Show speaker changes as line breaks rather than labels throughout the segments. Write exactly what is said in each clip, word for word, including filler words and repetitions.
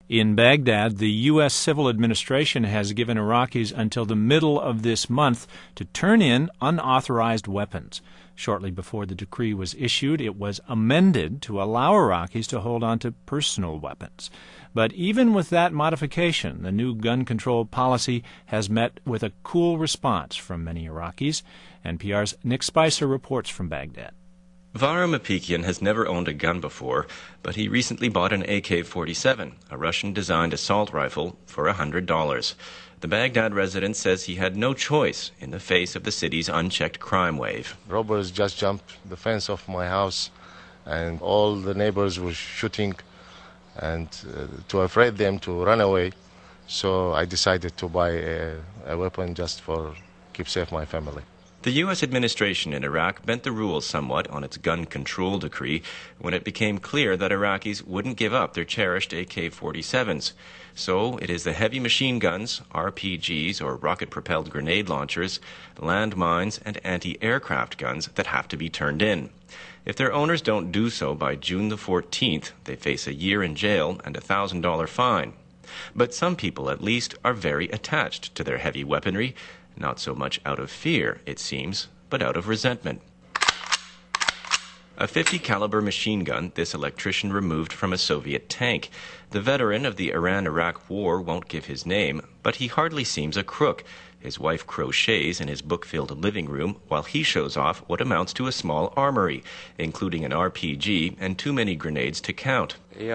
In Baghdad, the U S civil administration has given Iraqis until the middle of this month to turn in unauthorized weapons. Shortly before the decree was issued, it was amended to allow Iraqis to hold on to personal weapons. But even with that modification, the new gun control policy has met with a cool response from many Iraqis. N P R's Nick Spicer reports from Baghdad.
Vara Mapikian has never owned a gun before, but he recently bought an A K forty-seven, a Russian-designed assault rifle, for one hundred dollars. The Baghdad resident says he had no choice in the face of the city's unchecked crime wave.
Robbers just jumped the fence of my house, and all the neighbors were shooting, and uh, to afraid them to run away, so I decided to buy a, a weapon just for keep safe my family.
The U S administration in Iraq bent the rules somewhat on its gun control decree when it became clear that Iraqis wouldn't give up their cherished A K forty-sevens. So it is the heavy machine guns, R P Gs or rocket-propelled grenade launchers, landmines, and anti-aircraft guns that have to be turned in. If their owners don't do so by June the fourteenth, they face a year in jail and a one thousand dollars fine. But some people, at least, are very attached to their heavy weaponry, not so much out of fear, it seems, but out of resentment. A fifty caliber machine gun this electrician removed from a Soviet tank. The veteran of the Iran-Iraq War won't give his name, but he hardly seems a crook. His wife crochets in his book-filled living room while he shows off what amounts to a small armory, including an R P G and too many grenades to count.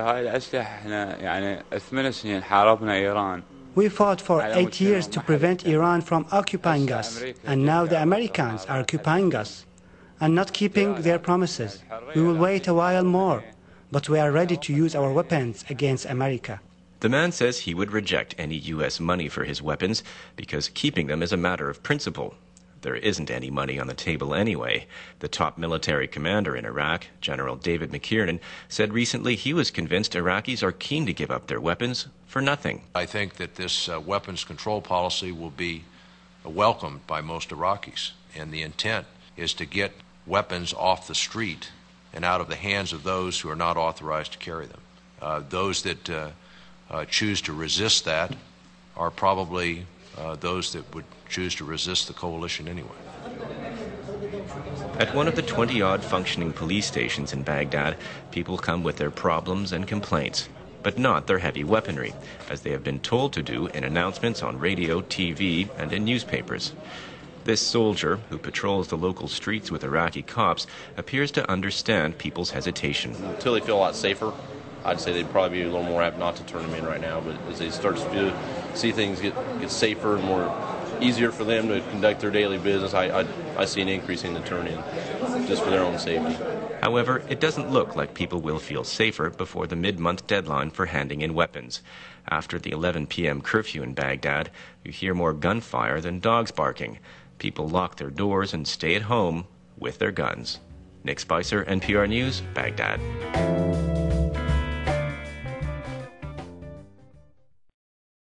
We fought for eight years to prevent Iran from occupying us, and now the Americans are occupying us and not keeping their promises. We will wait a while more, but we are ready to use our weapons against America.
The man says he would reject any U S money for his weapons because keeping them is a matter of principle. There isn't any money on the table anyway. The top military commander in Iraq, General David McKiernan, said recently he was convinced Iraqis are keen to give up their weapons for nothing.
I think that this uh, weapons control policy will be uh, welcomed by most Iraqis, and the intent is to get weapons off the street and out of the hands of those who are not authorized to carry them. Uh, those that uh, uh, choose to resist that are probably uh, those that would choose to resist the coalition anyway.
At one of the twenty-odd functioning police stations in Baghdad, people come with their problems and complaints, but not their heavy weaponry, as they have been told to do in announcements on radio, T V, and in newspapers. This soldier, who patrols the local streets with Iraqi cops, appears to understand people's hesitation.
Until they feel a lot safer, I'd say they'd probably be a little more apt not to turn them in right now, but as they start to feel, see things get, get safer and more easier for them to conduct their daily business, I, I, I see an increase in the turn-in, just for their own safety.
However, it doesn't look like people will feel safer before the mid-month deadline for handing in weapons. After the eleven p.m. curfew in Baghdad, you hear more gunfire than dogs barking. People lock their doors and stay at home with their guns. Nick Spicer, N P R News, Baghdad.